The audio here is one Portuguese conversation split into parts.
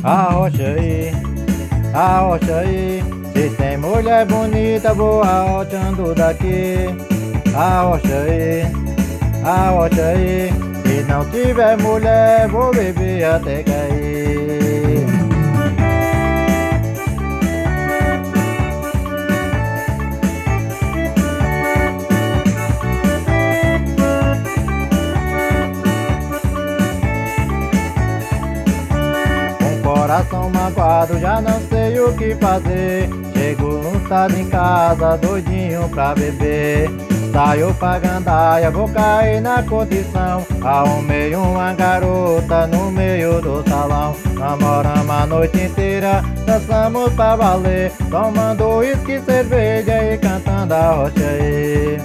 Arrocha aí. Se tem mulher bonita, vou arrochando daqui. Arrocha aí. Se não tiver mulher, vou beber até cair. Coração magoado, já não sei o que fazer. Chego tarde em casa, doidinho pra beber. Saio pra gandaia, vou cair na condição. Arrumei uma garota no meio do salão. Namoramos a noite inteira, dançamos pra valer. Tomando uísque, cerveja e cantando arrocha aí.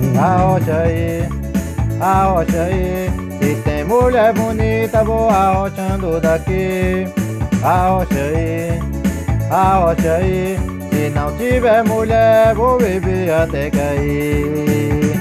Arrocha aí. Se tem mulher bonita, vou arrochando daqui. Arrocha aí. Se não tiver mulher, vou beber até cair.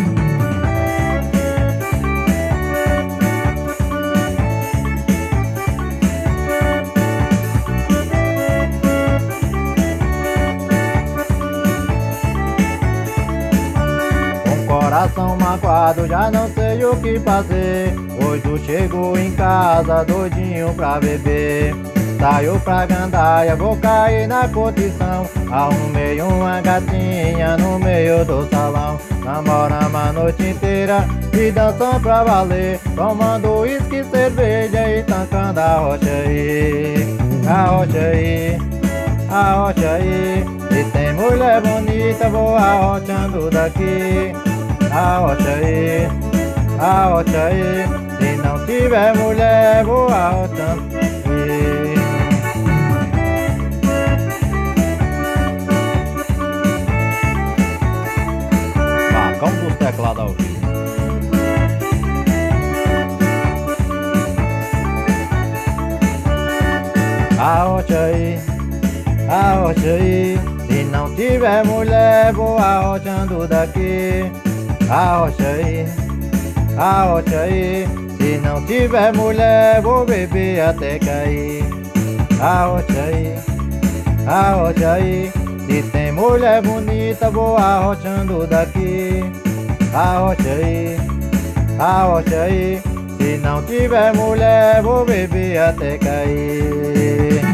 Com coração magoado, já não sei o que fazer. Hoje eu chego em casa, doidinho pra beber. Saio pra gandaia, vou cair na condição. Arrumei uma gatinha no meio do salão. Namoramos a noite inteira e dançamos pra valer. Tomando uísque, cerveja e tancando arrocha aí. Arrocha aí. Se tem mulher bonita, vou arrochando daqui. Arrocha aí. Se não tiver mulher, vou arrochando daqui. Vagão dos teclados ao vivo. Arrocha aí. Se não tiver mulher, vou arrochando daqui. Arrocha aí. Se não tiver mulher, vou beber até cair. Arrocha aí. Se tem mulher bonita, vou arrochando daqui. Arrocha aí. Se não tiver mulher, vou beber até cair.